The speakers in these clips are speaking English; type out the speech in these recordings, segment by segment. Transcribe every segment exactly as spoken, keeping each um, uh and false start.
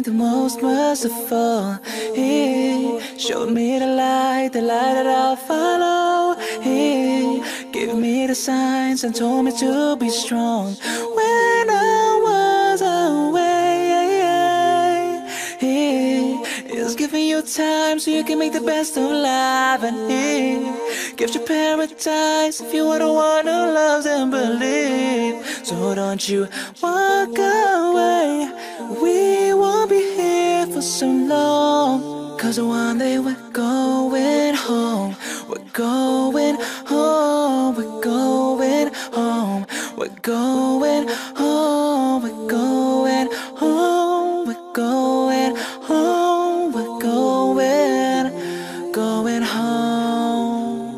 the most merciful. He showed me the light, the light that I'll follow. He gave me the signs and told me to be strong when I was away. He is giving you time so you can make the best of life, and He gives you paradise if you are the one who loves and believes. So don't you walk away, we won't be here for so long. Cause one day we're going home, we're going home, we're going home, we're going home, we're going home, we're going home, we're going, going home.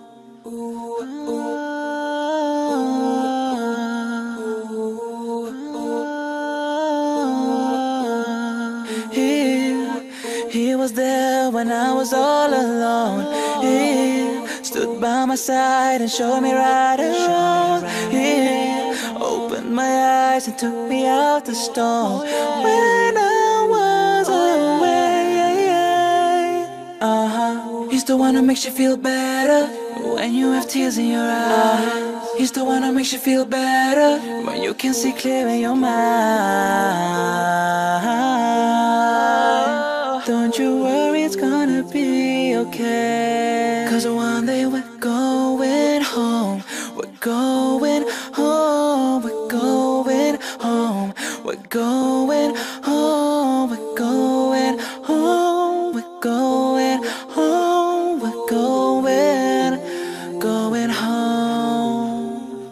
He, he was there when I was all alone. He stood by my side and showed me right and wrong. He opened my eyes and took me out the storm when I was away. Uh-huh. He's the one who makes you feel better when you have tears in your eyes. He's the one who makes you feel better when you can see clear in your mind. Don't you worry, it's gonna be okay. Cause one day we're going home, we're going home, we're going home, we're going home, we're going home, we're going home, we're going, going home.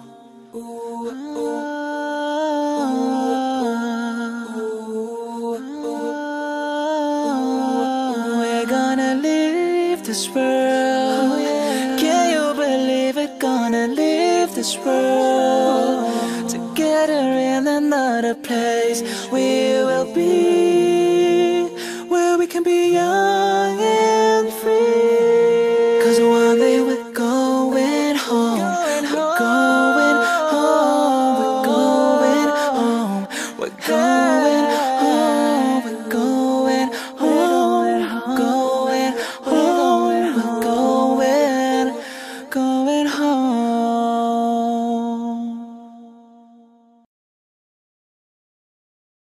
We're gonna leave this world. Can you believe it? Gonna leave this world together in another place. We will be